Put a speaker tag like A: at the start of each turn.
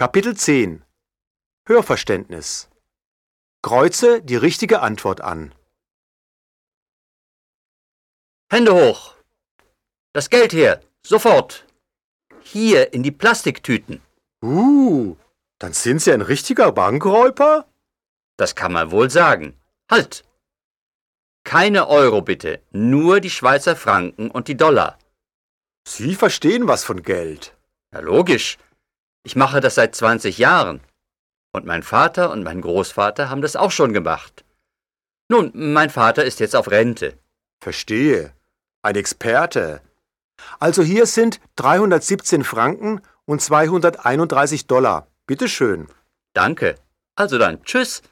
A: Kapitel 10 Hörverständnis. Kreuze die richtige Antwort an.
B: Hände hoch! Das Geld her, sofort! Hier in die Plastiktüten.
A: Dann sind Sie ein richtiger Bankräuber?
B: Das kann man wohl sagen. Halt! Keine Euro bitte, nur die Schweizer Franken und die Dollar.
A: Sie verstehen was von Geld.
B: Ja, logisch. Ich mache das seit 20 Jahren. Und mein Vater und mein Großvater haben das auch schon gemacht. Nun, mein Vater ist jetzt auf Rente.
A: Verstehe. Ein Experte. Also hier sind 317 Franken und 231 Dollar. Bitte schön.
B: Danke. Also dann, tschüss.